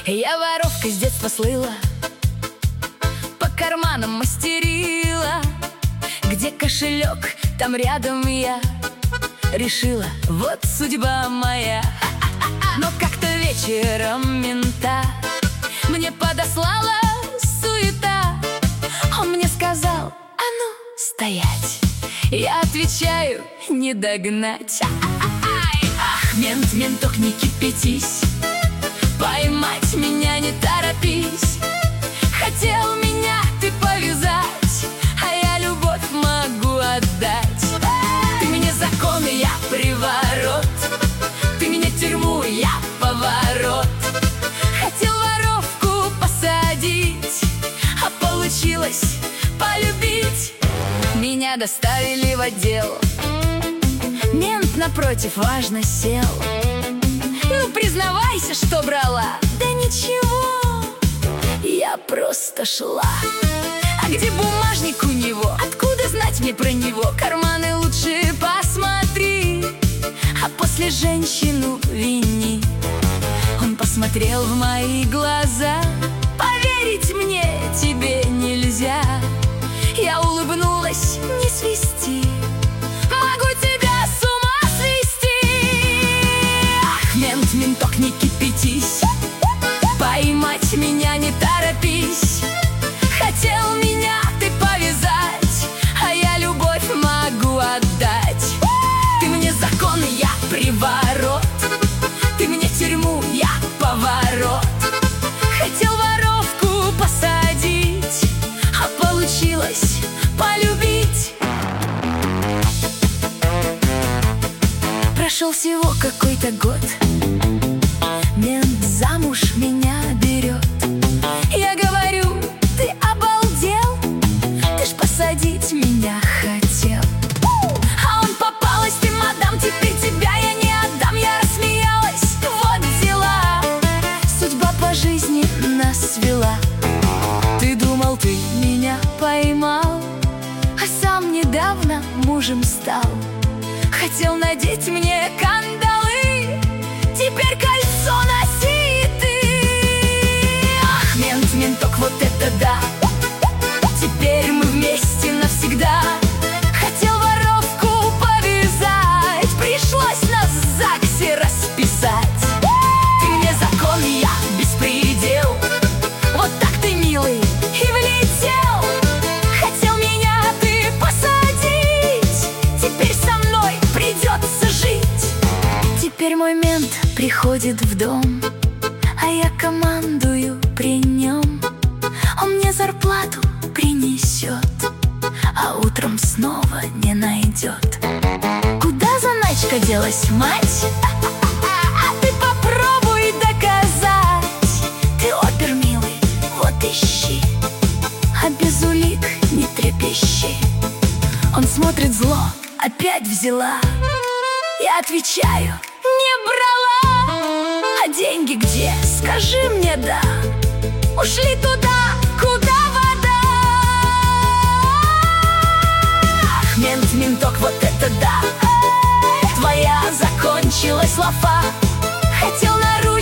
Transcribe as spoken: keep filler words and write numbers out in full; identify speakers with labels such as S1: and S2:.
S1: Я воровкой с детства слыла, по карманам мастерила. Где кошелек, там рядом я. Решила, вот судьба моя. Но как-то вечером мента мне подослала суета. Он мне сказал: а ну, стоять. Я отвечаю: не догнать. Ах, мент, менток, не кипятись, поймать меня не торопись. Хотел меня ты повязать, а я любовь могу отдать. Ты мне закон, и я приворот, ты мне тюрьму, я поворот. Хотел воровку посадить, а получилось полюбить. Меня доставили в отдел, мент напротив важно сел. Ну, признавайся, что брала. Да ничего, я просто шла. А где бумажник у него? Откуда знать мне про него? Карманы лучше посмотри, а после женщину вини. Он посмотрел в мои глаза: поверить мне тебе нельзя. Я улыбнулась: не свисти, могу тебя с ума свести. Ах, мент, менток, не кипятись, поймать меня не торопись. Хотел меня ты повязать, а я любовь могу отдать. Ты мне закон, я приворот, ты мне тюрьму, я поворот. Хотел воровку посадить, а получилось полюбить. Прошел всего какой-то год, мент замуж меня берет. Я говорю: ты обалдел, ты ж посадить меня хотел. А он: попалась ты, мадам, теперь тебя я не отдам. Я рассмеялась: вот дела, судьба по жизни нас свела. Ты думал, ты меня поймал, а сам недавно мужем стал. Хотел надеть мне кандалы, теперь кольцо носи ты. Ах, мент, менток, вот это да, теперь мы вместе навсегда. Хотел воровку повязать, пришлось нас в ЗАГСе расписать. Ты мне закон, я беспредел, вот так ты, милый, и влетел. Хотел меня ты посадить, теперь со мной придется жить. Теперь мой мент приходит в дом, а я командую при нем. Он мне зарплату принесет, а утром снова не найдет. Куда заначка делась, мать? А ты попробуй доказать. Ты опер, милый, вот ищи, а без улик не трепещи. Он смотрит зло: опять взяла. Я отвечаю: не брала. А деньги где? Скажи мне, да. Ушли туда, куда вода. Ах, мент, менток, вот это да, твоя закончилась лафа. Хотел нарушить